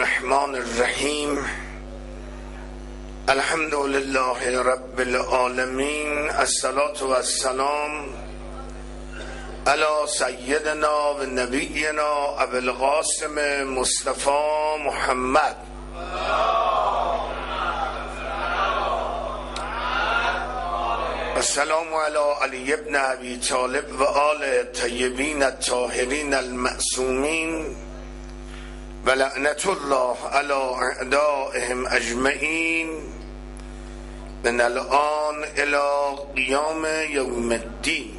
الرحمن الرحیم. الحمد لله رب العالمین. الصلاة و السلام علی سیدنا و نبینا ابی القاسم مصطفی محمد. السلام علی علی ابن ابی طالب و آل طیبین الطاهرین المعصومین و لعنت الله علی اعدائهم اجمعین من الان الی قیام یوم الدین.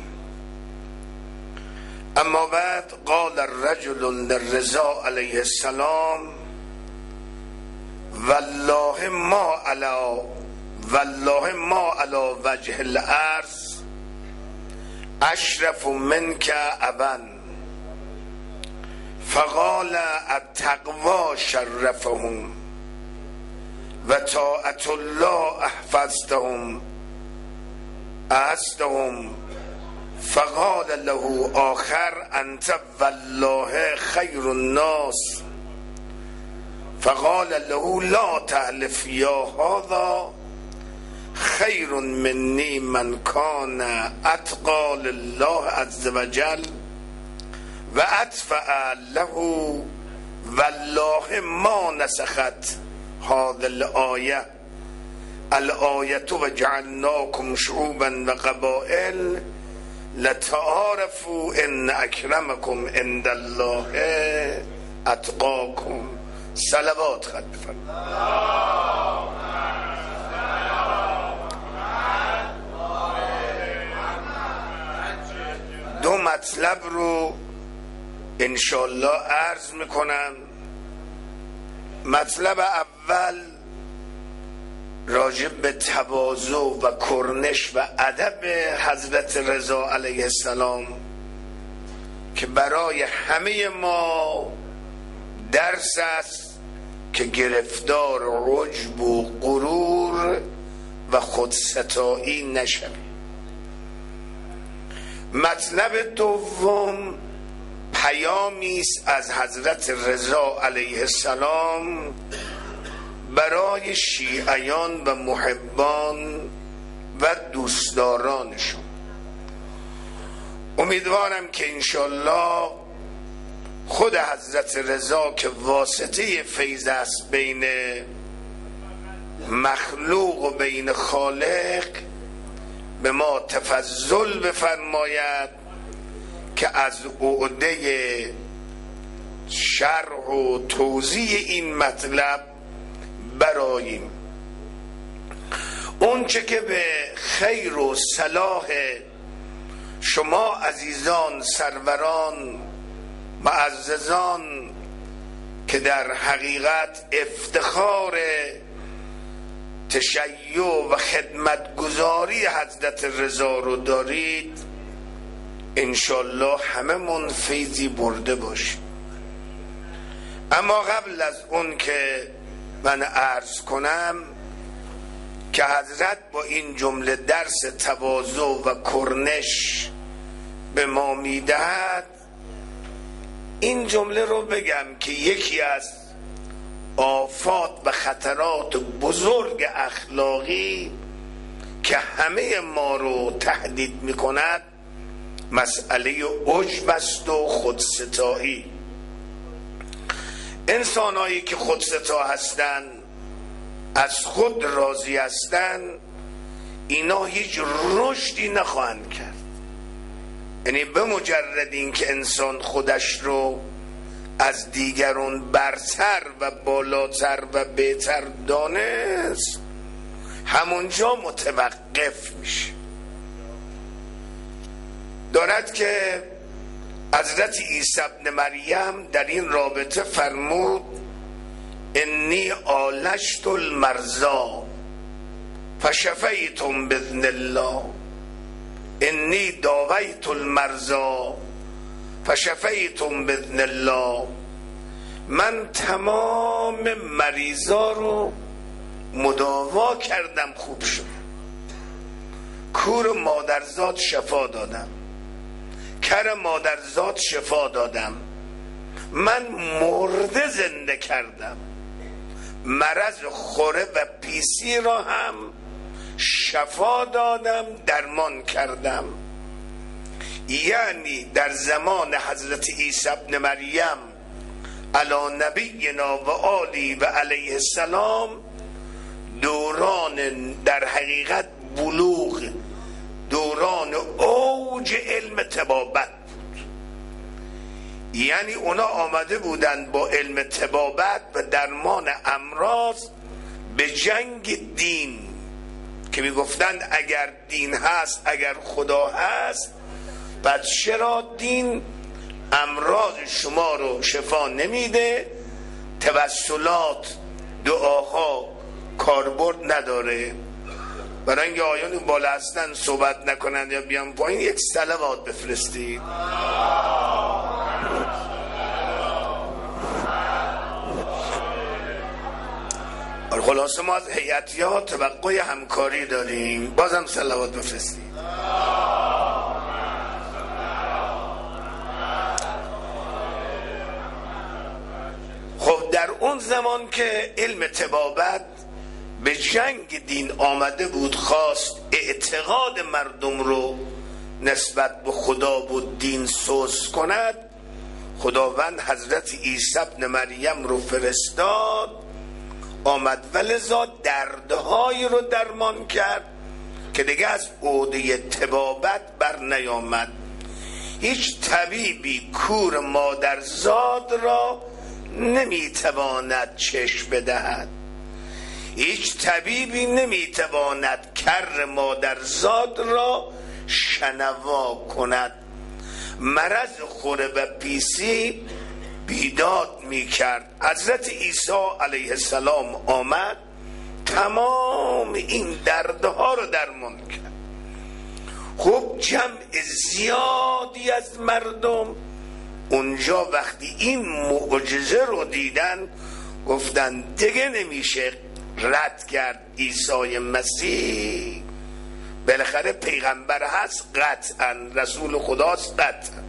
اما بعد، قال الرجل للرضا علیه السلام: والله ما علی وجه الارض اشرف منک ابا. فقال التقوی شرفهم و طاعت الله احفظتهم. فقال له آخر: انت والله خیر الناس. فقال له: لا تحلف یا هذا، خیر منی من کان اتقی لله عز وجل و ادفع له. والله ما نسخت هذه الآیه و جعلناکم شعوبا و قبائل لتعارفوا ان اکرمکم عند الله اتقاکم. صلوات خط بفرمایید. دو مطلب رو انشالله عرض میکنم. مطلب اول راجع به تواضع و کرنش و ادب حضرت رضا علیه السلام که برای همه ما درس است که گرفتار عجب و غرور و خودستایی نشویم. مطلب دوم پیامی است از حضرت رضا علیه السلام برای شیعیان و محبان و دوستدارانشون. امیدوارم که انشالله خود حضرت رضا که واسطه فیض است بین مخلوق و بین خالق به ما تفضل بفرماید که از عهده شرح و توضیح این مطلب براییم. اون چه که به خیر و صلاح شما عزیزان سروران معززان که در حقیقت افتخار تشیع و خدمتگزاری حضرت رضا رو دارید، انشالله همه من فیضی برده باشیم. اما قبل از اون که من عرض کنم که حضرت با این جمله درس تواضع و کرنش به ما میدهد، این جمله رو بگم که یکی از آفات و خطرات بزرگ اخلاقی که همه ما رو تهدید میکند مسئله عجب است و خودستایی. انسانایی که خودستا هستن، از خود راضی هستن، اینا هیچ رشدی نخواهند کرد. یعنی به مجرد این که انسان خودش رو از دیگران برتر و بالاتر و بهتر دانست، همونجا متوقف میشه. دارد که حضرت عیسی ابن مریم در این رابطه فرمود: انی عالجت المرضی فشفیتم باذن الله، انی داویت المرضی فشفیتم باذن الله. من تمام مریضا رو مداوا کردم، خوب شد. کور مادرزاد شفا دادم، کر مادرزاد شفا دادم، من مرده زنده کردم. مرض خوره و پیسی را هم شفا دادم، درمان کردم. یعنی در زمان حضرت عیسی ابن مریم علی نبینا و آلی و علیه السلام دوران در حقیقت بلوغ، دوران اوج علم طبابت بود. یعنی اونا آمده بودند با علم طبابت و درمان امراض به جنگ دین، که میگفتند اگر دین هست، اگر خدا هست، پس چرا دین امراض شما رو شفا نمیده؟ توسلات، دعاها کاربرد نداره؟ برای اینکه آیان بالا هستن صحبت نکنند یا بیان پایین، یک صلوات بفرستید. خلاصه ما از هیئتی ها توقع همکاری داریم، بازم صلوات بفرستید. خب در اون زمان که علم طبابت به جنگ دین آمده بود، خواست اعتقاد مردم رو نسبت به خدا و دین سوس کند، خداوند حضرت عیسی ابن مریم رو فرستاد، آمد و لذا دردهایی رو درمان کرد که دیگه از عهده طبابت بر نیامد. هیچ طبیبی کور مادرزاد را نمیتواند چشم بدهد، هیچ طبیبی نمیتواند کر مادرزاد را شنوا کند. مرض خوره و پیسی بیداد میکرد. حضرت عیسی علیه السلام آمد، تمام این دردها رو درمان کرد. خب جمع زیادی از مردم اونجا وقتی این معجزه رو دیدن گفتن دیگه نمیشه رد کرد عیسی مسیح، بالاخره پیغمبر هست، قطعا رسول خداست قطعا.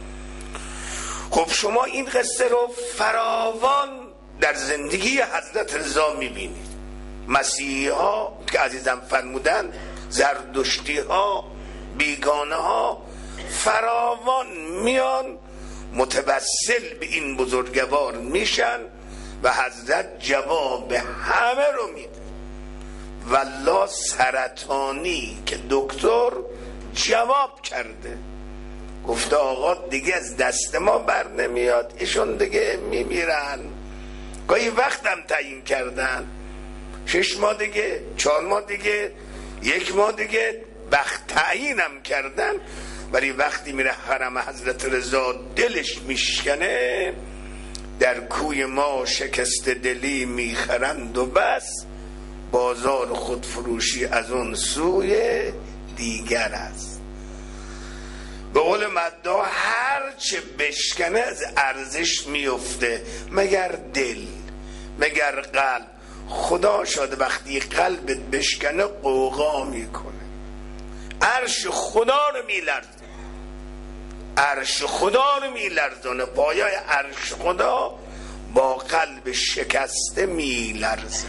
خب شما این قصه رو فراوان در زندگی حضرت رضا میبینید. مسیحی ها که عزیزم فرمودن، زردشتی ها، بیگانه ها فراوان میان متوسل به این بزرگوار میشن و حضرت جواب همه رو میده. والله سرطانی که دکتر جواب کرده، گفته آقا دیگه از دست ما بر نمیاد، ایشون دیگه میمیرن. گاهی وقتم تعیین کردن، 6 ماه دیگه، 4 ماه دیگه، 1 ماه دیگه وقت تعیینم کردن، ولی وقتی میره حرم حضرت رضا دلش میشکنه، در کوی ما شکست دلی میخرند و بس، بازار خودفروشی از اون سوی دیگر است. به قول مدعا هر چه بشکنه از ارزش میفته، مگر دل، مگر قلب. خدا شاده وقتی قلبت بشکنه قوقا میکنه، عرش خدا رو میلرزه، عرش خدا رو میلرزونه، پایای عرش خدا با قلب شکسته میلرزه.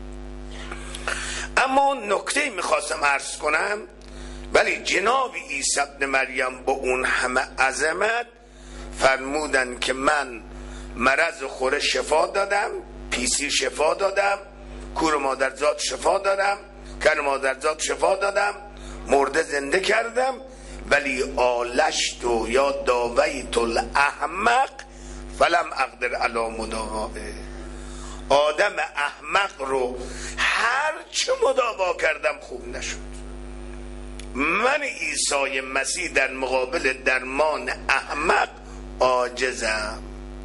اما نکته میخواستم عرض کنم، ولی جناب عیسی ابن مریم با اون همه عظمت فرمودن که من مرض خوره شفا دادم، پیسی شفا دادم، کور مادرزاد شفا دادم، کر مادرزاد شفا دادم، مرده زنده کردم، ولی آلشت و یا داویت الاحمق فلم اقدر علی مداوائه. آدم احمق رو هر چه مداوا کردم خوب نشد. من عیسی مسیح در مقابل درمان احمق عاجزم.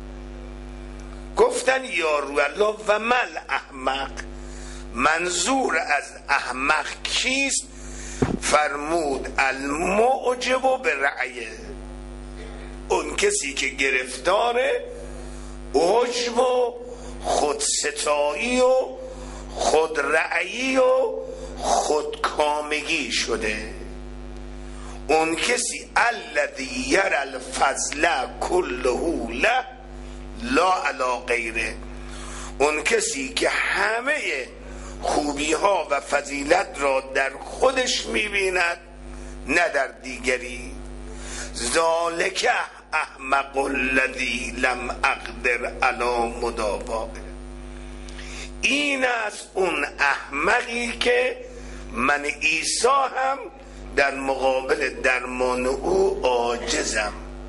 گفتن یا روح الله و مل احمق، منظور از احمق کیست؟ فرمود المعجب به رأیه، اون کسی که گرفتاره عجب و خودستایی و خودرأیی و خودکامگی شده. اون کسی الذی یرى الفضل کله له لا علی غیره، اون کسی که همه خوبی ها و فضیلت را در خودش میبیند نه در دیگری. ذالک احمق الذی لم اقدر علی مداواه. این است اون احمقی که من عیسی هم در مقابل درمان او عاجزم.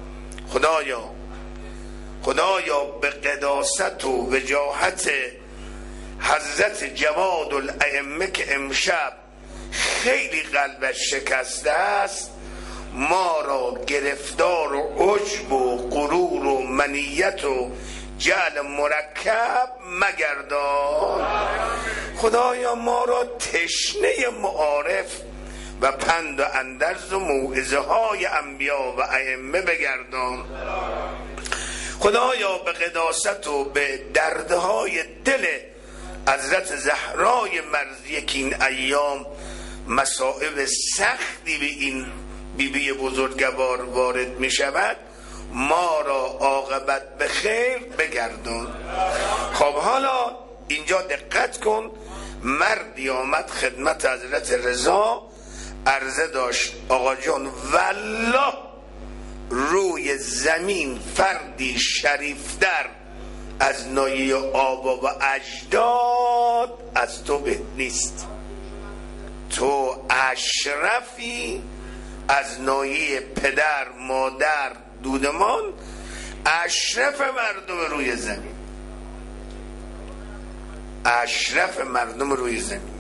خدایا به قداست و وجاهت حضرت جواد الائمه که امشب خیلی قلبش شکسته است، ما را گرفتار و عجب و غرور و منیت و جعل مرکب مگردان. خدایا ما را تشنه معارف و پند و اندرز و موعظه های انبیا و ائمه بگردان. خدایا به قداست و به دردهای دل حضرت زهرای مرضیه که این ایام مصائب سختی به این بیبی بزرگوار وارد می شود، ما را عاقبت به خیر بگردان. خب حالا اینجا دقت کن، مردی آمد خدمت حضرت رضا، عرضه داشت آقا جان والله روی زمین فردی شریفتر از نایه آبا و اجداد از تو به نیست. تو اشرفی از نایه پدر مادر دودمان، اشرف مردم روی زمین، اشرف مردم روی زمین.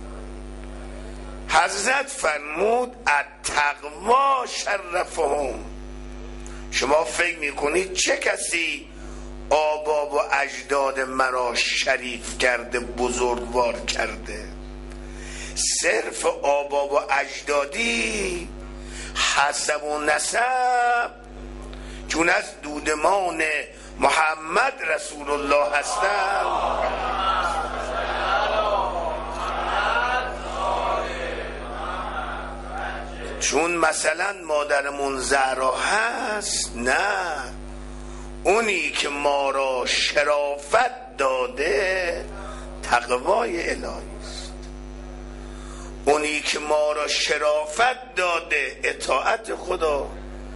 حضرت فرمود التقوا شرفهم. شما فکر میکنید چه کسی آبا و اجداد مرا شریف کرده، بزرگوار کرده؟ صرف آبا و اجدادی، حسب و نسب، چون از دودمان محمد رسول الله هستند. چون مثلا مادرمون زهرا هست، نه، اونی که ما را شرافت داده تقوای الهی است. اونی که ما را شرافت داده اطاعت خدا.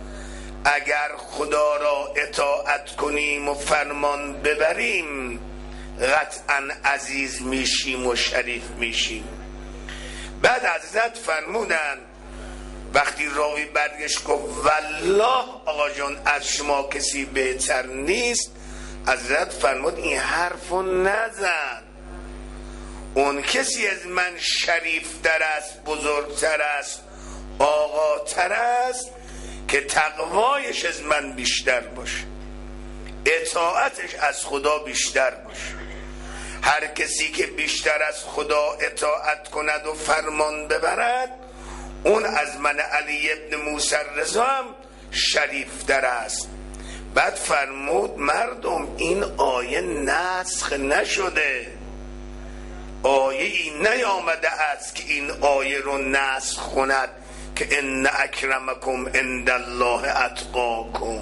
اگر خدا را اطاعت کنیم و فرمان ببریم قطعا عزیز میشیم و شریف میشیم. بعد حضرت فرمودن وقتی راوی برگشت گفت والله آقا جان از شما کسی بهتر نیست، حضرت فرمود این حرفو نزن. اون کسی از من شریفتر است، بزرگتر است، آقاتر است که تقوایش از من بیشتر باشه، اطاعتش از خدا بیشتر باشه. هر کسی که بیشتر از خدا اطاعت کند و فرمان ببرد، اون از من علی ابن موسی رضا هم شریفتر است. بعد فرمود مردم این آیه نسخ نشده، آیه این نیامده است که این آیه رو نسخ کند که ان اکرمکم عند الله اتقاکم.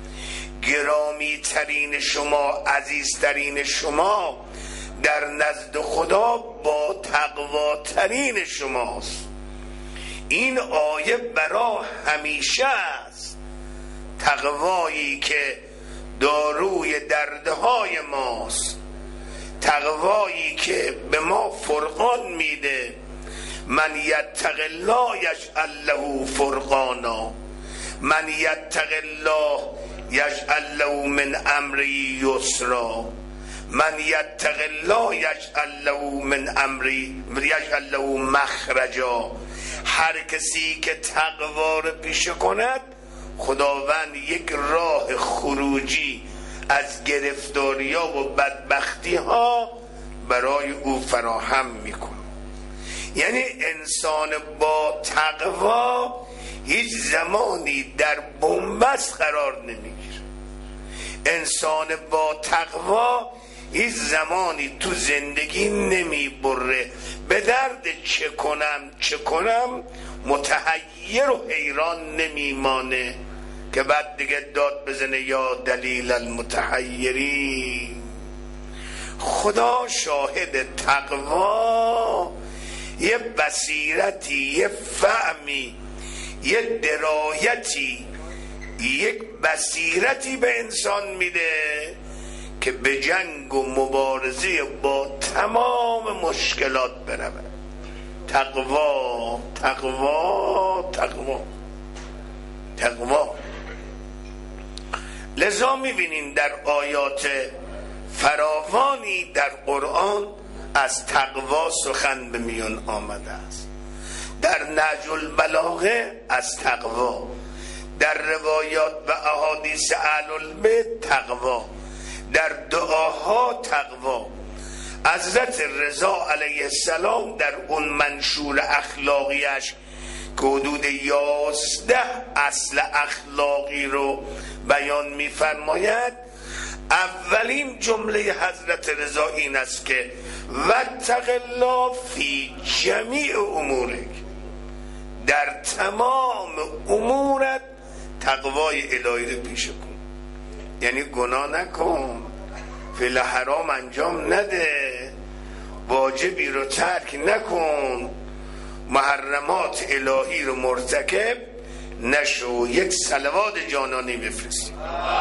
گرامی ترین شما، عزیزترین شما در نزد خدا با تقواترین شماست. این آیه برا همیشه است. تقوایی که داروی دردهای ماست، تقوایی که به ما فرقان میده. من یتق الله یجعل له فرقانا، من یتق الله یجعل له من امری یسرا، من یتق الله یجعل له من امری یجعل له مخرجا. هر کسی که تقوا رو پیشه کند، خداوند یک راه خروجی از گرفتاری‌ها و بدبختی‌ها برای او فراهم میکنه. یعنی انسان با تقوا هیچ زمانی در بنبست قرار نمیگیره. انسان با تقوا هیچ زمانی تو زندگی نمیبره. به درد چه کنم متحیر و حیران نمیمانه که بعد دیگه داد بزنه یا دلیل المتحیرین. خدا شاهد تقوا یه بصیرتی، یه فهمی، یه درایتی، یک بصیرتی به انسان میده که به جنگ و مبارزه با تمام مشکلات برود. تقوا تقوا تقوا تقوا. لذا میبینیم در آیات فراوانی در قرآن از تقوا سخن به میان آمده است. در نهج البلاغه از تقوا، در روایات و احادیث اهل البیت تقوا، در دعاها تقوا. حضرت رضا علیه السلام در اون منشور اخلاقیش که حدود 11 اصل اخلاقی رو بیان می‌فرماید، اولین جمله حضرت رضا این است که واتق الله فی جمیع امورک، در تمام امورت تقوای الهی رو پیشه کن. یعنی گناه نکن، فعل حرام انجام نده، واجبی رو ترک نکن، محرمات الهی رو مرتکب نشو. یک صلوات جانانی بفرستیم.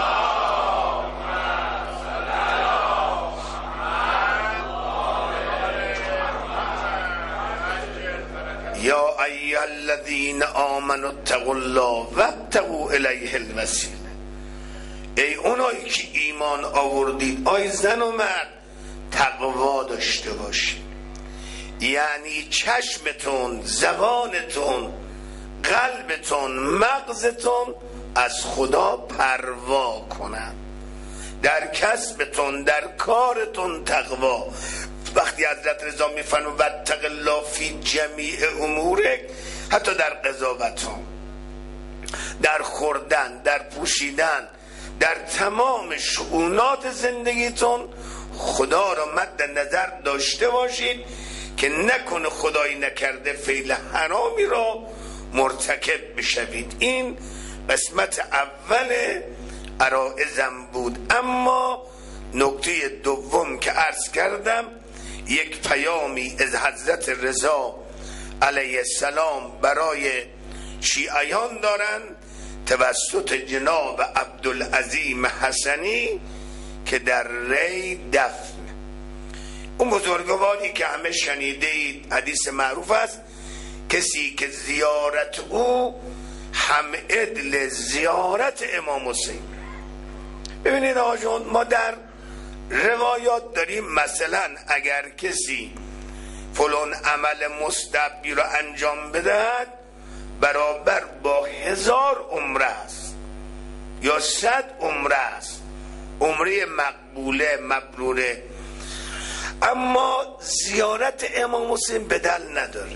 یا ایها الذین آمنوا اتقوا الله وابتغوا الیه الوسیله. ای اونایی که ایمان آوردید، آی زن و مرد، تقوا داشته باشید. یعنی چشمتون، زبانتون، قلبتون، مغزتون از خدا پروا کنن. در کسبتون، در کارتون تقوا. وقتی حضرت رضا میفرمایند واتق الله فی جمیع امورک، حتی در قضاوتون، در خوردن، در پوشیدن، در تمام شؤونات زندگیتون خدا را مد نظر داشته باشید که نکنه خدایی نکرده فعل حرامی را مرتکب بشوید. این قسمت اول عرائزم بود. اما نکته دوم که عرض کردم، یک پیامی از حضرت رضا علیه السلام برای شیعیان دارن توسط جناب عبدالعظیم حسنی که در ری دفن. اون بزرگواری که همه شنیدید، حدیث معروف است، کسی که زیارت او هم عدل زیارت امام حسین. ببینید آجون، ما در روایات داریم مثلا اگر کسی فلان عمل مستحبی رو انجام بدهد برابر با 1000 عمره است یا 100 عمره است، عمره مقبوله مبروره. اما زیارت امام حسین بدل نداره.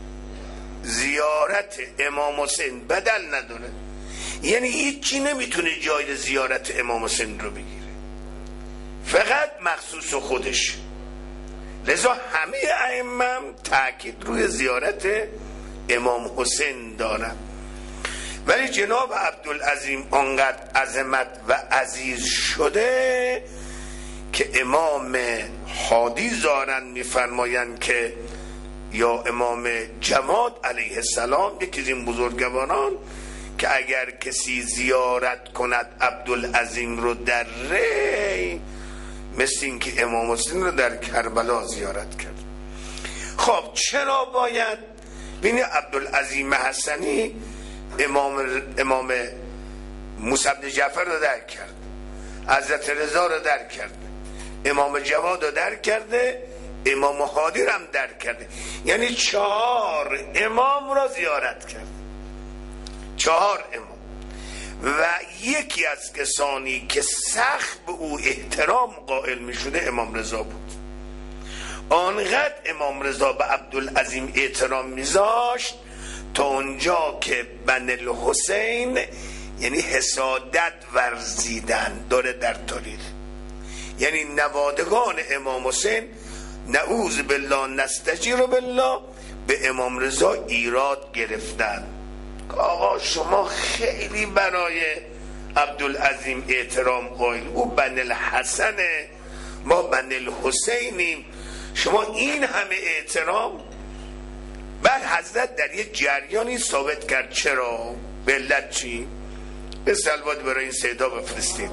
زیارت امام حسین بدل نداره، یعنی هیچی نمیتونه جای زیارت امام حسین رو بگیره، فقط مخصوص خودش. لذا همه ائمه تاکید روی زیارت امام حسین دارن. ولی جناب عبدالعظیم آنقدر عظمت و عزیز شده که امام هادی زارن میفرمایند که یا امام جواد علیه السلام، یکی از این بزرگواران، که اگر کسی زیارت کند عبدالعظیم رو در ری، مثل این که امام حسین رو در کربلا زیارت کرد. خب چرا باید بینی عبدالعظیم حسنی امام موسی بن جعفر رو درک کرد، حضرت رضا رو درک کرد، امام جواد رو درک کرده، امام هادی رو هم درک کرده. یعنی 4 امام رو زیارت کرد، 4 امام. و یکی از کسانی که سخت به او احترام قائل می شده امام رضا بود. آنقدر امام رضا به عبدالعظیم احترام میذاشت تا اونجا که بن الحسین، یعنی حسادت ورزیدن داره در تاریخ، یعنی نوادگان امام حسین، نعوذ بالله نستجیر بالله، به امام رضا ایراد گرفتن. آقا شما خیلی برای عبدالعظیم احترام قائل، او بن الحسن، ما بنی الحسینیم، شما این همه احترام. بعد حضرت در یک جریانی ثابت کرد چرا؟ به علت چی؟ به صلوات برای این سیدا بفرستید.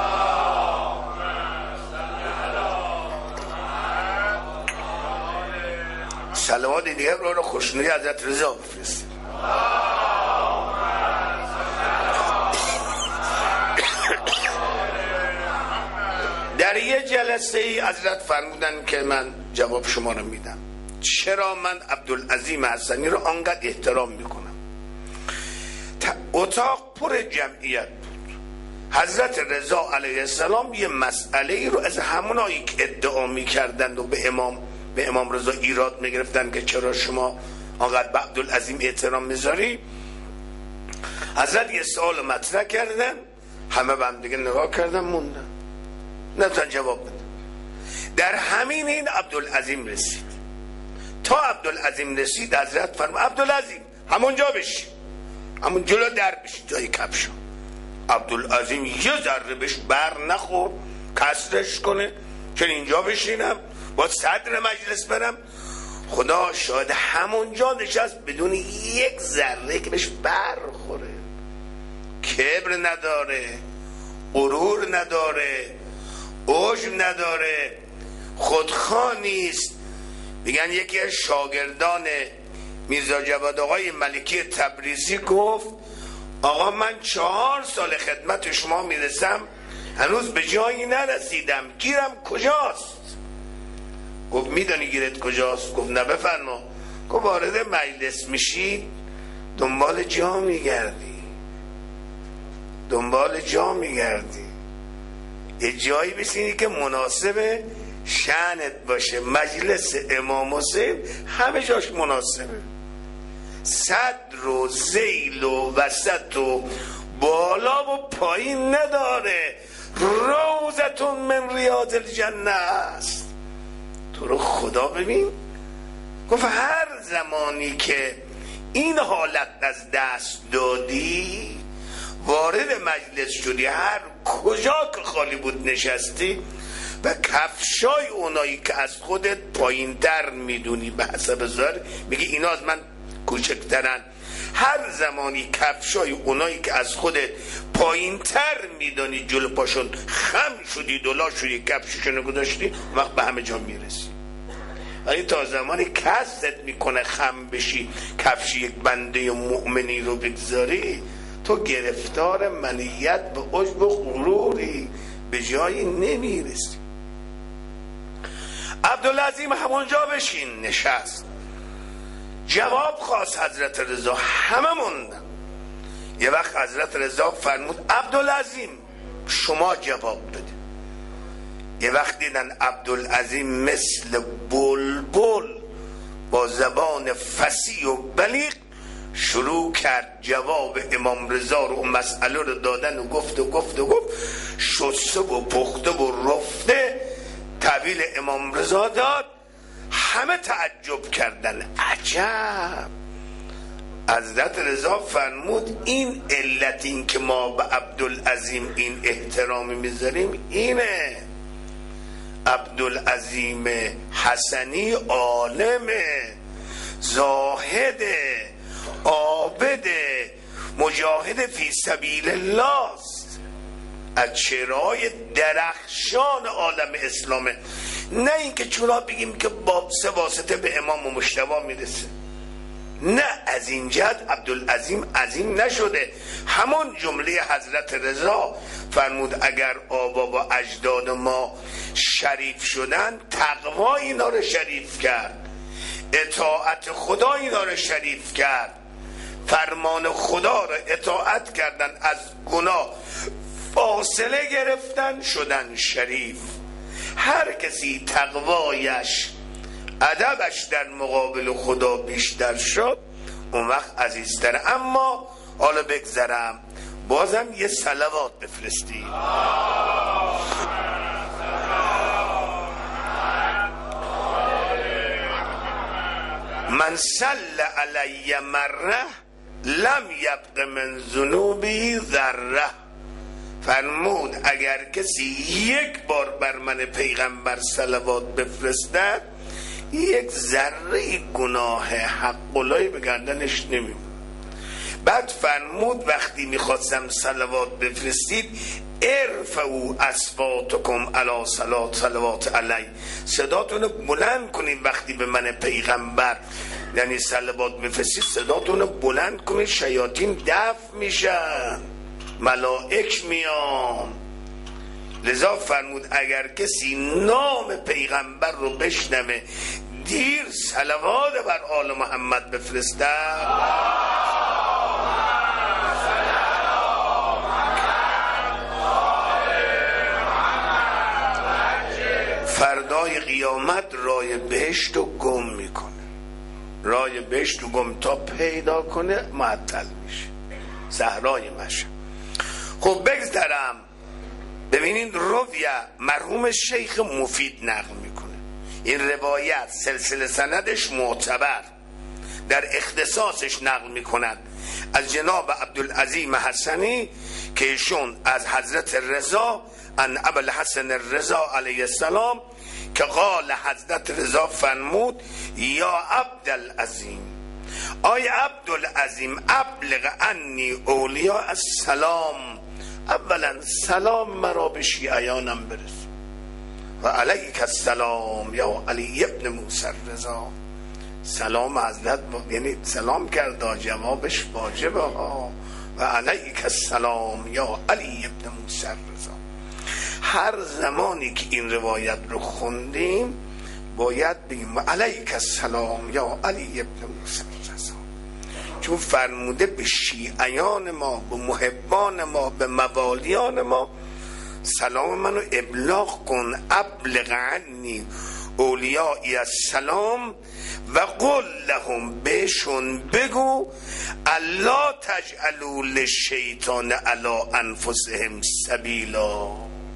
صلوات دیگه رو خوشنودی حضرت رضا بفرستید. در یه جلسه ای حضرت فرمودن که من جواب شما رو میدم چرا من عبدالعظیم حسنی رو آنقدر احترام میکنم. اتاق پر جمعیت بود. حضرت رضا علیه السلام یه مسئله ای رو از همونایی که ادعا میکردند و به امام رضا ایراد میگرفتن که چرا شما آنقدر به عبدالعظیم احترام میذاری، حضرت یه سوال مطرح کردن، همه به هم دیگه نگاه کردن موندن، نتونن جواب بدن. در همین این عبدالعظیم رسید. تا عبدالعظیم رسید حضرت فرمود عبدالعظیم همونجا بشی، همون جلو در بشی جای کفشو. عبدالعظیم یه ذره بهش بر نخورد کسرش کنه چون اینجا بشینم با صدر مجلس برم. خدا شاهد همونجا نشست بدون یک ذره که بهش برخوره. کبر نداره، غرور نداره، عجب نداره، خودخواه نیست. میگن یکی از شاگردان میرزا جواد آقای ملکی تبریزی گفت آقا من 4 سال خدمت شما میرسم هنوز به جایی نرسیدم، گیرم کجاست؟ گفت میدانی گیرت کجاست؟ گفت نه بفرما. گفت وارد مجلس میشی دنبال جا میگردی، یه جایی بشینی که مناسب شأنت باشه. مجلس امام حسین همه جاش مناسبه، صدر و ذیل و وسط و بالا و پایین نداره، روضتون من ریاض الجنه است. تو رو خدا ببین. گفت هر زمانی که این حالت از دست دادی وارد مجلس شدی، هر کجا که خالی بود نشستی و کفشای اونایی که از خودت پایین تر میدونی به حسب ظاهر میگی اینا از من کوچکترن، هر زمانی کفشای اونایی که از خودت پایین تر میدونی جلو پاشون خم شدی دلا شدی کفششونو گذاشتی، وقت به همه جا میرسی. ولی تا زمانی کست میکنه خم بشی کفش یک بنده مؤمنی رو بگذاری، تو گرفتار منیت به عجب و غروری، به جایی نمیرسی. عبدالعظیم همونجا بشین نشست، جواب خواست حضرت رضا، همه موندن. یه وقت حضرت رضا فرمود عبدالعظیم شما جواب بده. یه وقت دیدن عبدالعظیم مثل بلبل با زبان فصیح و بلیغ شروع کرد جواب امام رضا رو مسئله رو دادن و گفت شسته و پخته و رفته تعبیل امام رضا داد. همه تعجب کردن، عجب. حضرت رضا فرمود این علت این که ما به عبدالعظیم این احترامی میذاریم اینه. عبدالعظیم حسنی عالمه، زاهده، عابده، مجاهد فی سبیل الله است، از چهره‌های درخشان عالم اسلامه. نه اینکه چرا بگیم که با 3 واسطه به امام و مجتبی میرسه، نه، از این جهت عبدالعظیم عظیم نشده. همون جمله حضرت رضا فرمود اگر آبا و اجداد ما شریف شدن، تقوا اینا رو شریف کرد، اطاعت خدا اینا رو شریف کرد، فرمان خدا رو اطاعت کردن، از گناه فاصله گرفتن، شدن شریف. هر کسی تقوایش، ادبش در مقابل خدا بیشتر شد اون وقت عزیزتره. اما حالا بگذرم، بازم یه صلوات بفرستی. من صلی علی مره لم یبق من ذنوبی ذره فرمود اگر کسی یک بار بر من پیغمبر صلوات بفرستد یک ذره گناه حق الهی به گردنش نمیمونه. بعد فرمود وقتی میخواستم صلوات بفرستید ارفعوا اصواتکم علی صلوات علی، صداتون بلند کنید وقتی به من پیغمبر یعنی صلوات بفرستید صداتون بلند کنید، شیاطین دفع میشن، ملائک میان. لذا فرمود اگر کسی نام پیغمبر رو بشنوه دیر صلوات بر آل محمد بفرستد فردای قیامت رای بهشت رو گم میکنه، رای بهشت رو گم تا پیدا کنه معطل میشه، صحرای مشهد. خب بگذرم، ببینید رویه مرحوم شیخ مفید نقل میکنه، این روایت سلسله سندش معتبر، در اختصاصش نقل میکنند از جناب عبدالعظیم حسنی که ایشون از حضرت رضا ان ابوالحسن الرضا علیه السلام که قال حضرت رضا فرمود یا عبدالعظیم، آی عبدالعظیم ابلغ انی اولیاء السلام، اولا سلام مرا به شیعیانم برس و علیک السلام یا علی ابن موسی الرضا، سلام حضرت یعنی سلام کرد جوابش واجبه ها، و علیک السلام یا علی ابن موسی الرضا. هر زمانی که این روایت رو خوندیم باید بگیم علیک السلام یا علی ابن موسی الرضا، چون فرموده به شیعیان ما، به محبان ما، به موالیان ما سلام منو ابلاغ کن، ابلغ عنی اولیایی السلام و قل لهم، بهشون بگو الا تجعلوا للشیطان علی انفسهم سبیلا،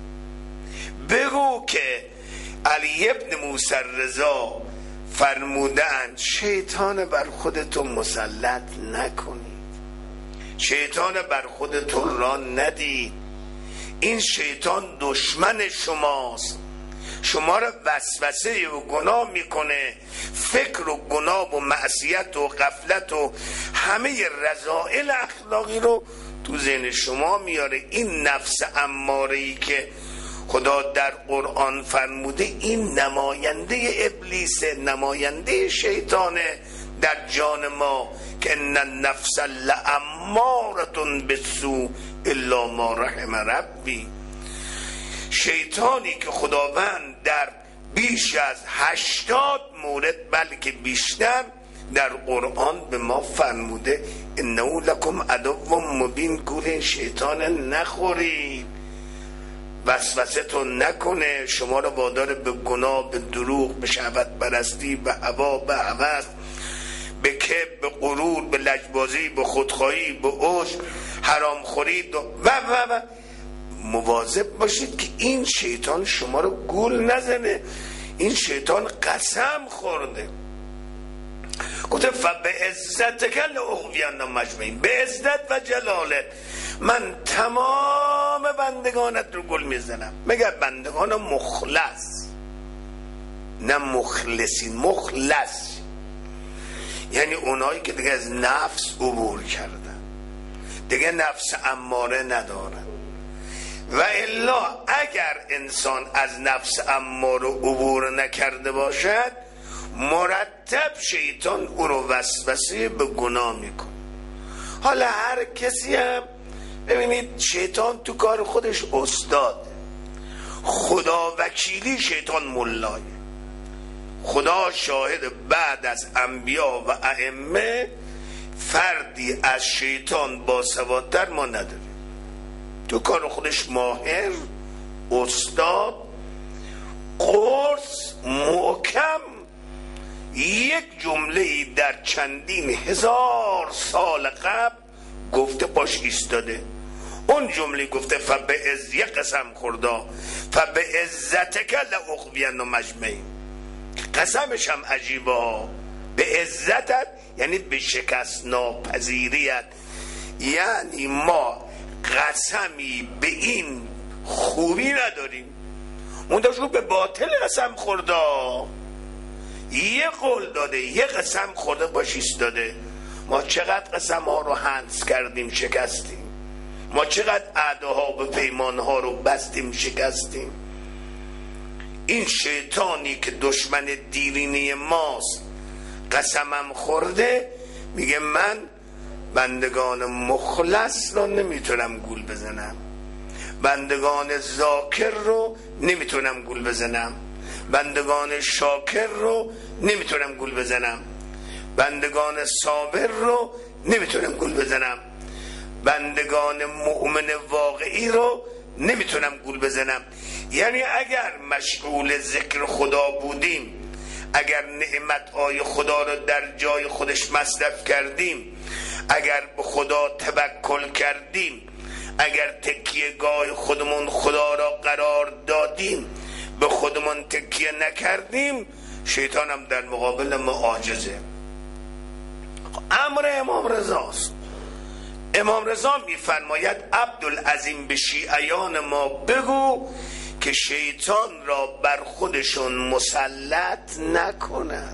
بگو که علی ابن موسی الرضا فرمودن شیطان بر خودتون مسلط نکنید، شیطان بر خودتون را ندید، این شیطان دشمن شماست، شما را وسوسه و گناه میکنه، فکر و گناه و معصیت و غفلت و همه رذائل اخلاقی رو تو ذهن شما میاره. این نفس اماره‌ای که خدا در قرآن فرموده این نماینده ابلیس، نماینده شیطانه در جان ما که ان النفس لاماره بالسوء الا ما رحم ربی. شیطانی که خداوند در بیش از 80 مورد بلکه بیشتر در قرآن به ما فرموده انه لکم عدو مبین، گول شیطان نخورید، وسوسه‌تون نکنه، شما رو وادار به گناه، به دروغ، به شهوت پرستی، به هوا، به هوس، به کبر، به غرور، به لجبازی، به خودخواهی، به عجب، حرام خورید و مواظب باشید که این شیطان شما رو گول نزنه. این شیطان قسم خورده، گفته فبعزتک لاغوینهم اجمعین، به عزت و جلالت من تمام بندگانت رو گل میزنم. مگر بندگان مخلص، نه مخلصین، مخلص یعنی اونایی که دیگه از نفس عبور کردن، دیگه نفس اماره ندارن. و الا اگر انسان از نفس اماره عبور نکرده باشد مرتب شیطان او رو وسوسه به گناه میکنه. حالا هر کسی هم ببینید شیطان تو کار خودش استاد، خدا وکیلی شیطان ملایه. خدا شاهد بعد از انبیا و ائمه فردی از شیطان باسوادتر ما نداریم، تو کار خودش ماهر، استاد، قرص محکم. یک جمله در چندین هزار سال قبل گفته باش ایستاده. اون جمله گفته فبعز، یک قسم خوردا فبعزتک لاغوینهم اجمعین، قسمش هم عجیبه ها، به عزتت یعنی به شکست ناپذیریت، یعنی ما قسمی به این خوبی نداریم. منتها به باطل قسم خورده، یه قول داده، یه قسم خورده باش ایستاده. ما چقدر قسم ها رو حنس کردیم شکستیم، ما چقدر عهدها و پیمان ها رو بستیم شکستیم. این شیطانی که دشمن دیرینه ماست قسمم خورده، میگه من بندگان مخلص رو نمیتونم گول بزنم، بندگان ذاکر رو نمیتونم گول بزنم، بندگان شاکر رو نمیتونم گول بزنم، بندگان صابر رو نمیتونم گول بزنم، بندگان مؤمن واقعی رو نمیتونم گول بزنم. یعنی اگر مشغول ذکر خدا بودیم، اگر نعمتهای خدا رو در جای خودش مصرف کردیم، اگر به خدا توکل کردیم، اگر تکیه گاه خودمون خدا را قرار دادیم، به خودمون تکیه نکردیم، شیطان هم در مقابل ما عاجزه. امر امام رضاست. امام رضا میفرماید عبدالعظیم به شیعیان ما بگو که شیطان را بر خودشون مسلط نکنن.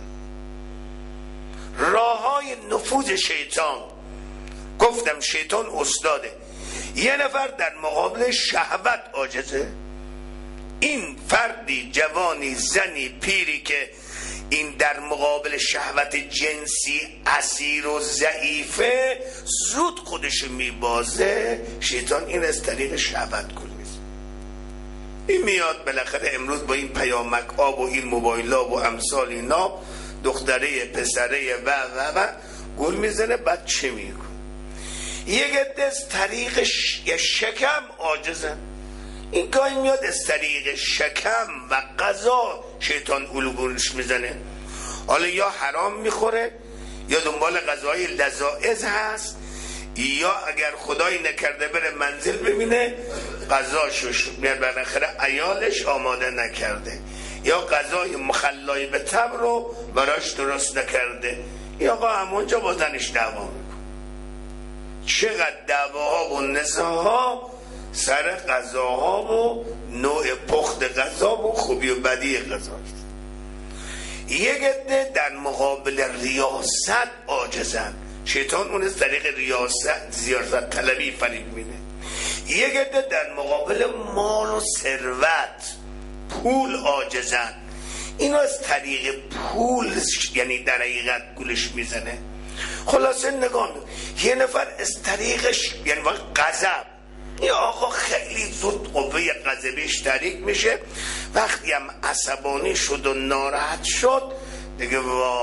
راههای نفوذ شیطان، گفتم شیطان استاده. یه نفر در مقابل شهوت عاجزه، این فردی، جوانی، زنی، پیری که این در مقابل شهوت جنسی اسیر و ضعیفه، زود خودشو میبازه. شیطان این از طریق شهوت گل میزه. این میاد بالاخره امروز با این پیامک آب و این موبایلا و امثال اینا، دختره پسره و گل میزنه. بعد چه میکن؟ یک عده از طریق شکم عاجزن. این گاهی میاد از طریق شکم و غذا شیطان الگوش میزنه. حالا یا حرام میخوره، یا دنبال غذای لذائذ هست، یا اگر خدایی نکرده بره منزل ببینه غذاشوش میاد بالاخره عیالش آماده نکرده، یا غذای مخلای به تب رو براش درست نکرده، یا آقا همونجا با زنش دعوا میکنه. چقدر دعواها و نزاعها سر غذاها و نوع پخت غذا و خوبی و بدی غذاست. یک عده در مقابل ریاست عاجزن. شیطان اون از طریق ریاست، زیارت طلبی فریب میده. یک عده در مقابل مال و ثروت، پول عاجزن. اینو از طریق پول یعنی در حقیقت گولش میزنه. خلاصه نگاه یه نفر از طریقش یعنی غضب، یا آقا خیلی زود قوه غضبیش تحریک میشه. وقتی هم عصبانی شد و ناراحت شد دیگه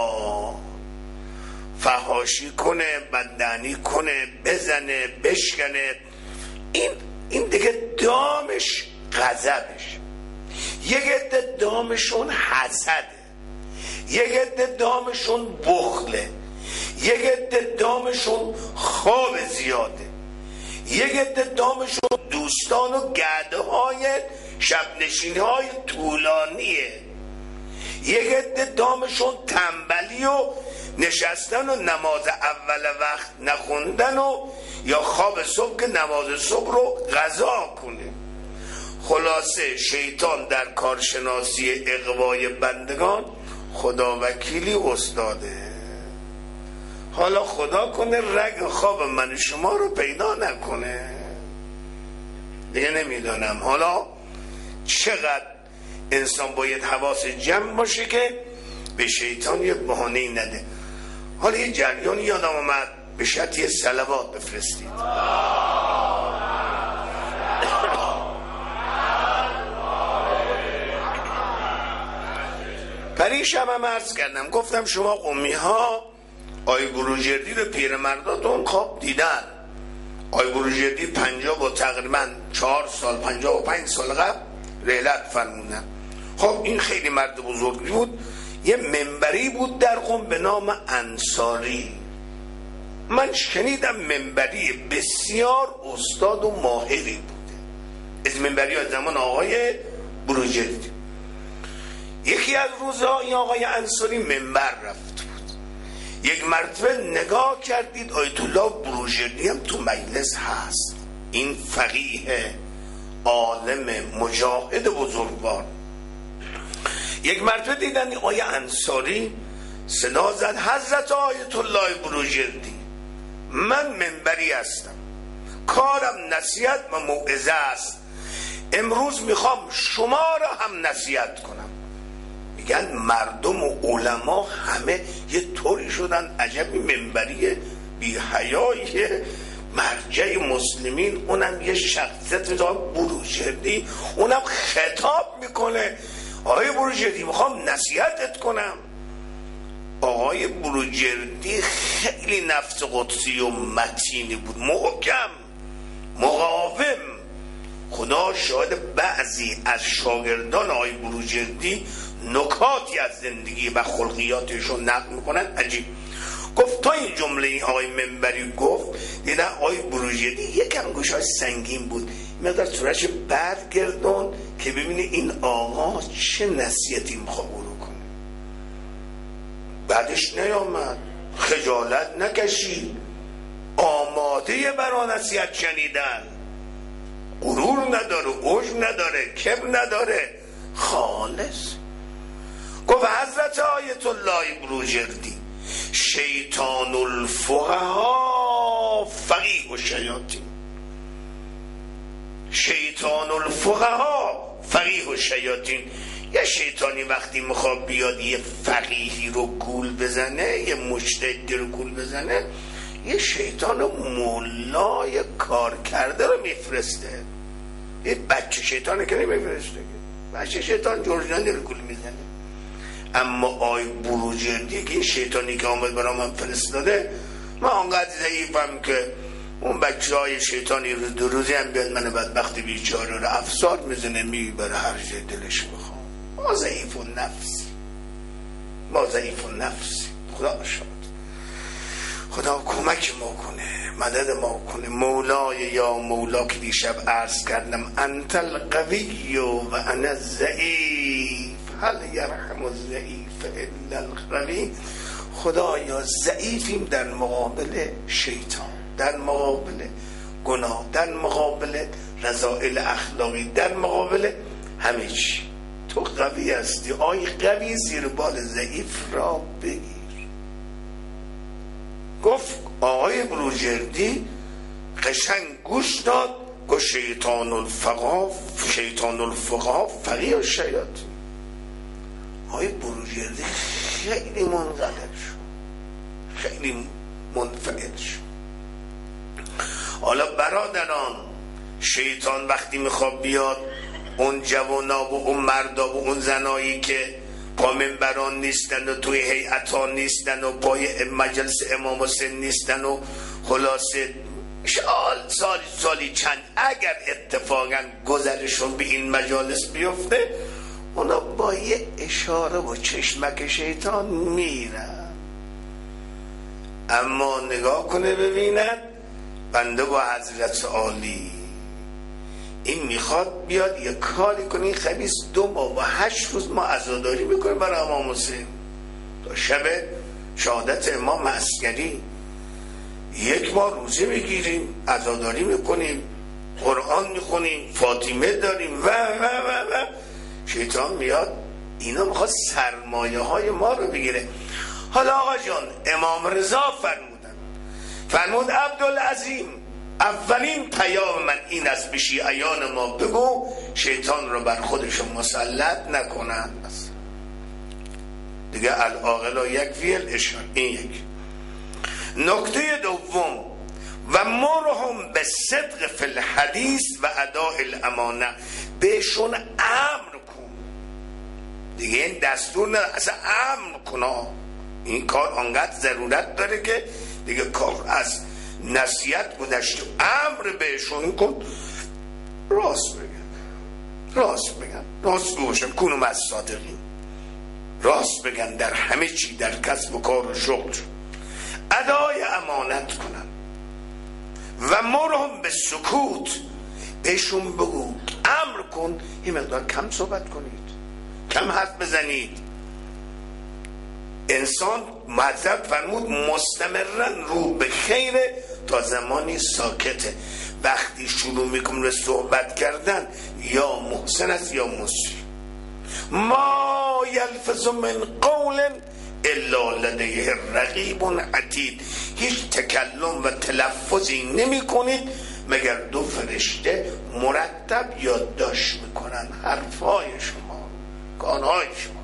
فحاشی کنه، بددهنی کنه، بزنه، بشکنه. این دیگه دامش غضبش. یک عده دامشون حسده، یک عده دامشون بخله، یک عده دامشون خواب زیاده، یک عده دامشون دوستان و گرده های شبنشینی های طولانیه، یک عده دامشون تنبلی و نشستن و نماز اول وقت نخوندن و یا خواب صبح که نماز صبح رو قضا کنه. خلاصه شیطان در کارشناسی اغوای بندگان خدا وکیلی استاده. حالا خدا کنه رگ خواب من شما رو پیدا نکنه. دیگه نمیدونم حالا چقدر انسان باید حواس جمع باشه که به شیطان یه بهانه‌ای نده. حالا یه جریانی یادم اومد، به شرط یه صلوات بفرستید. پریشب هم عرض کردم، گفتم شما قمی ها آی بروجردی رو پیرمرداتون خواب دیدن. آی بروجردی 50 و تقریبا 4 سال 55 سال قبل رحلت فرموندن. خب این خیلی مرد بزرگی بود. یه منبری بود در قم به نام انصاری. من شنیدم منبری بسیار استاد و ماهری بوده، از منبری از زمان آقای بروجردی. یکی از روزها این آقای انصاری منبر رفت بود. یک مرتبه نگاه کردید آیت الله بروجردی هم تو مجلس هست. این فقیه عالم مجاهد بزرگوار. یک مرتبه دیدن آیه انصاری صدا زد حضرت آیت الله بروجردی، من منبری هستم، کارم نصیحت و موعظه است، امروز میخوام شما را هم نصیحت کنم. میگن مردم و علما همه یه طوری شدن، عجبی منبری بی حیایی مرجع مسلمین، اونم یه شخصیت بروجردی، اونم خطاب میکنه آقای بروجردی میخوام نصیحتت کنم. آقای بروجردی خیلی نفس قدسی و متینی بود، محکم، مقاوم. خدا شاهد بعضی از شاگردان آقای بروجردی نکاتی از زندگی و خلقیاتشون نقل میکنن عجیب. گفت تا این جمله این آقای منبری گفت دیدن آقای بروجردی یکم گوشاش سنگین بود، مقدار صورتش برگردون که ببینه این آقا چه نصیحتی میخواد کنه. بعدش نیامد، خجالت نکشید، آماده برای نصیحت شنیدن، غرور نداره، عجب نداره، کبر نداره، خالص. گفت حضرت آیت الله بروجردی شیطان الفقها فقیه الشیاطین، شیطان الفقها فقیه الشیاطین. یه شیطانی وقتی میخواد بیاد یه فقیهی رو گول بزنه، یه مجتهدی رو گول بزنه، یه شیطان مولای کار کرده رو میفرسته. یه بچه شیطانه که نمیفرسته، بچه شیطان جورجانی رو گول میزنه. اما آی بروجردی که این شیطانی که آمد برای من فرستاده، من آنقدر ضعیفم که اون بچه های شیطانی رو دو روزی هم بیاد من بدبخت بیچاره رو افسار میزنه میبره هر جای دلش بخوام. ما ضعیف و نفسی، ما ضعیف و نفسی. خدا شد، خدا کمک ما کنه، مدد ما کنه. مولای یا مولا که دیشب عرض کردم انت القوی و انا الضعیف هل یرحم الضعیف الا القوی. خدایا ضعیفیم در مقابل شیطان، در مقابل گناه، در مقابل رذائل اخلاقی، در مقابل همه چی. تو قوی هستی، آی قوی زیر بال ضعیف را بگیر. گفت آقای بروجردی قشنگ گوش داد، گفت شیطان الفقها فقیه الشیاطین. آقای بروجردی خیلی منقلب شد، خیلی منفعل شد. حالا برادران، شیطان وقتی میخواد بیاد اون جوانا و اون مردا و اون زنایی که پا منبران نیستن و توی هیئتان نیستن و پای مجلس امام حسین نیستن و خلاصه سالی چند اگر اتفاقا گذرشون به این مجالس بیفته، اونا با یه اشاره و چشمک شیطان میرن. اما نگاه کنه ببینن بنده با حضرت عالی این میخواد بیاد یه کاری کنه، این خبیث 2 ماه و 8 روز ما عزاداری میکنه برای امام حسین. تا شب شهادت امام عسکری 1 ماه روزه میگیریم، عزاداری میکنیم، قرآن میخونیم، فاطمه داریم و و و و. شیطان میاد اینا میخواد سرمایه های ما رو بگیره. حالا آقا جان امام رضا فرمود عبدالعظیم اولین پیام من این است به شیعیان ما بگو شیطان رو بر خودشون مسلط نکنند. دیگه العاقل یکفی الاشار. این یک. نکته دوم و مرهم به صدق فی الحدیث و اداء الامانه، بهشون امر کن. دیگه این دستور نه، اصلا امر کن. این کار آنقدر ضرورت داره که دیگه کار از نصیحت گذشته، امر بهشون کن راست بگن راست باشن، کنو مع الصادقین، راست بگن در همه چی، در کسب و کار و شغل، ادای امانت کنن. و مرهم به سکوت، بهشون بگو امر کن این مقدار کم صحبت کنید، کم حرف بزنید. انسان مذهب فرمود مستمرن رو به خیر تا زمانی ساکته. وقتی شروع میکنه به صحبت کردن یا محسن است یا مسیء. ما یلفظ من قول الا لدیه رقیب عتید. هیچ تکلم و تلفظی نمی کنید مگر دو فرشته مرتب یادداشت میکنن حرفهای شما، کارهای شما.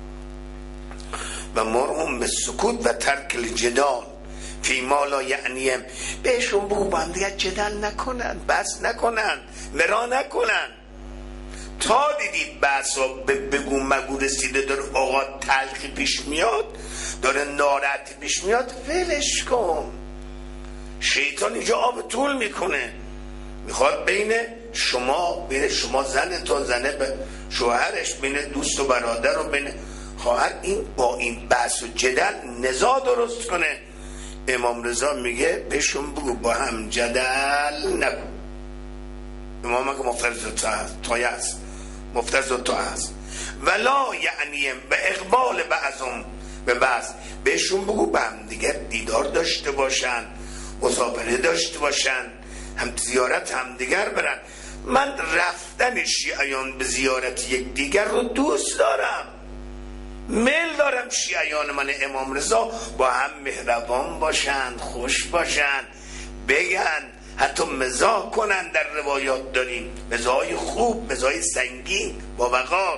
و مرهم به سکوت و ترک الجدال فی ما لا یعنیم. بهشون بگو با هم دیگه جدل نکنن، بس نکنن، مرا نکنن. تا دیدید بحثا بگو مگو رسیده داره آقا تلخی پیش میاد، داره ناراحتی پیش میاد، ولش کن. شیطان اینجا آب طول میکنه، میخواد بین شما زنتون زنه به شوهرش، بین دوست و برادر و بین خواهر، این با این بحث و جدل نزاع درست کنه. امام رضا میگه بهشون بگو با هم جدل نکن. امام که مفترض تایه است، مفترض تا هست. ولا یعنیم به اقبال بعضم به بعض. بهشون بگو با هم دیگه دیدار داشته باشن، مسافره داشته باشن، هم زیارت هم دیگر برن. من رفتن شیعیان به زیارت یک دیگر رو دوست دارم، میل دارم شیعیان من امام رضا با هم مهربان باشن، خوش باشن، بگن، حتی مزاح کنن. در روایات داریم مزاحای خوب، مزاحای سنگین با وقار.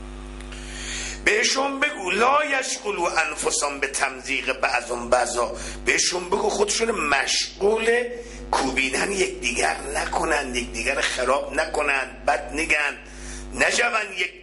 بهشون بگو لا یشغلوا انفسهم به تمزیق بعضهم بعضا. بهشون بگو خودشون مشغول کوبیدن یک دیگر نکنن، یک دیگر خراب نکنن، بد نگن، نجون یک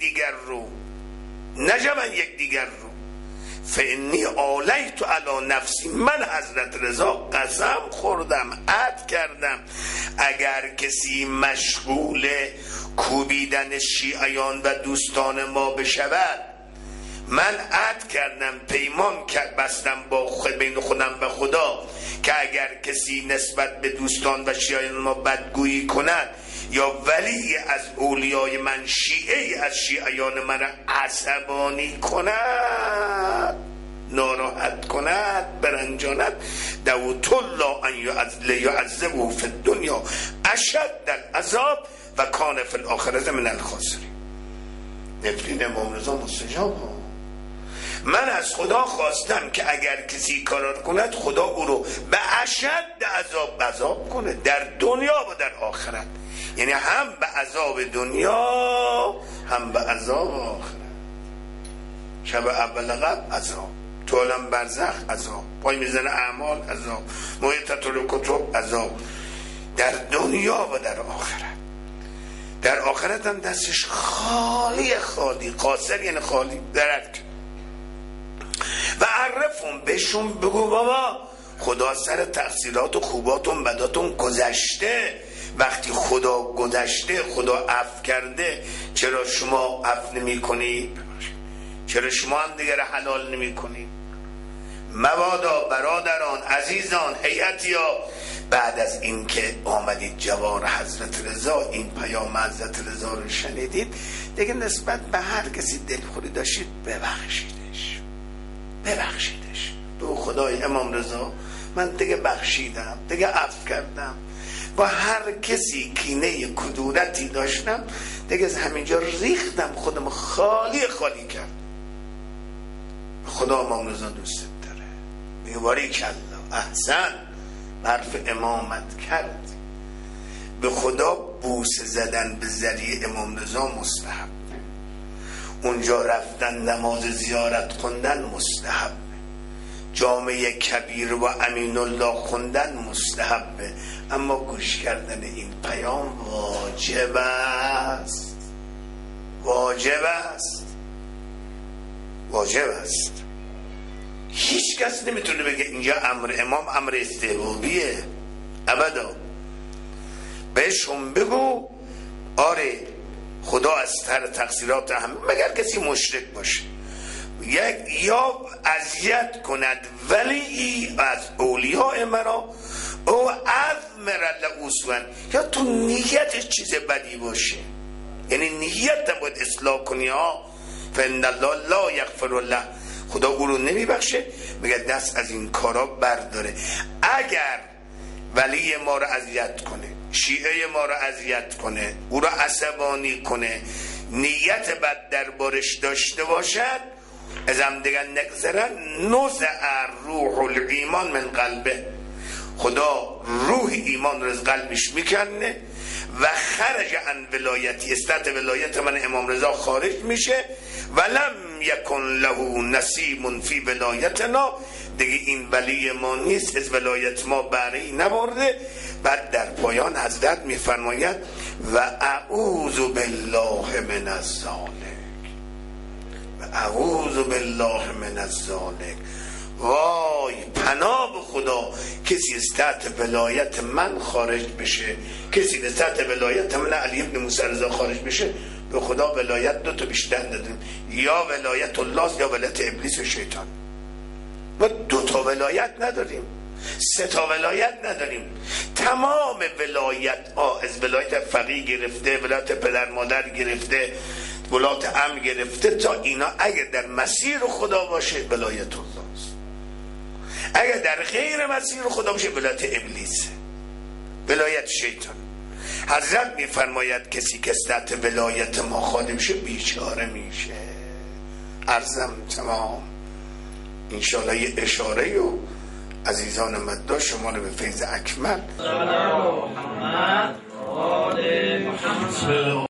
دیگر رو. فانی آلیت علی نفسی. من حضرت رضا قسم خوردم، عهد کردم، اگر کسی مشغول کوبیدن شیعیان و دوستان ما بشود، من عهد کردم، پیمان بستم با بین خودم و خدا که اگر کسی نسبت به دوستان و شیعیان ما بدگویی کند یا ولی از اولیای من شیعه از شیعیان من عصبانی کند، ناراحت کند، برنجاند، دعوت الله ان یعذبه فی الدنیا اشد العذاب و کان فی الاخره من الخاسرین. نفرین امام رضا مستجاب ها. من از خدا خواستم که اگر کسی کار کند خدا او رو به اشد عذاب کنه در دنیا و در آخرت. یعنی هم به عذاب دنیا هم به عذاب آخرت. شب اول قبل عذاب، تو عالم برزخ عذاب، پای میزن اعمال عذاب، محیطت الکتب عذاب، در دنیا و در آخرت. در آخرت هم دستش خالی، قاصر یعنی خالی درک. و عرفون بهشون بگو بابا خدا سر تقصیرات و خوباتون بداتون گذشته. وقتی خدا گذشته، خدا عفو کرده، چرا شما عفو نمی کنید؟ چرا شما هم دیگر حلال نمی کنید؟ مبادا برادران، عزیزان، هیئتیا، بعد از این که آمدید جوار حضرت رضا، این پیام حضرت رضا رو شنیدید، دیگه نسبت به هر کسی دلخوری داشتید ببخشیدش. تو خدای امام رضا من دیگه بخشیدم، دیگه عفو کردم. با هر کسی کینه کدورتی داشتم دیگه از همینجا ریختم، خودم خالی کرد. خدا امام رضا دوست داره، میگه باریکالله، احسن، حرف امامت کرد. به خدا بوسه زدن به ذریعه امام رضا مستحب، اونجا رفتن نماز زیارت خوندن مستحب، جامعه کبیر و امین الله خوندن مستحبه، اما گوش کردن این پیام واجب است. هیچ کس نمیتونه بگه اینجا امر امام امر استحبابیه، ابدا. بهشون بگو آره خدا از سر تقصیرات هم، مگر کسی مشرک باشه یا اذیت کند ولی از اولیاء مرا او اذمر لعوسون، یا تو نیتش چیز بدی باشه، یعنی نیت نباید اصلاح کنی ها. فإن الله لا یغفر له، خدا او رو نمیبخشه، میگه دست از این کارا برداره. اگر ولی ما رو اذیت کنه، شیعه ما رو اذیت کنه، او رو عصبانی کنه، نیت بد دربارش داشته باشد، از هم دیگر نگذرن، نزع روح الایمان من قلبه، خدا روح ایمان رو از قلبش میکنه و خرج عن ولایتی، استات ولایت من امام رضا خارج میشه، ولم یکن له نصیب فی ولایتنا، دیگه این ولی ما نیست، از ولایت ما بهره نبرده. بعد در پایان حضرت میفرماید و اعوذ بالله من الظالم، و اعوذ بالله من الظالم، وای پناه به خدا کسی از تحت ولایت من خارج بشه، کسی از تحت ولایت من علی ابن موسی رضا خارج بشه. به خدا ولایت دو تا بیشتر نداریم، یا ولایت الله یا ولایت ابلیس و شیطان. ما دو تا ولایت نداریم، سه تا ولایت نداریم. تمام ولایت از ولایت فقیه گرفته، ولایت پدر مادر گرفته، ولایت امر گرفته، تا اینا اگه در مسیر خدا باشه ولایت الله است، اگه در غیر مسیر خدا باشه ولایت ابلیسه، ولایت شیطان. حضرت میفرماید کسی که تحت ولایت ما خالی میشه بیچاره میشه. عرضم تمام. انشاءالله یه اشاره و عزیزان مددا شما رو به فیض اکمل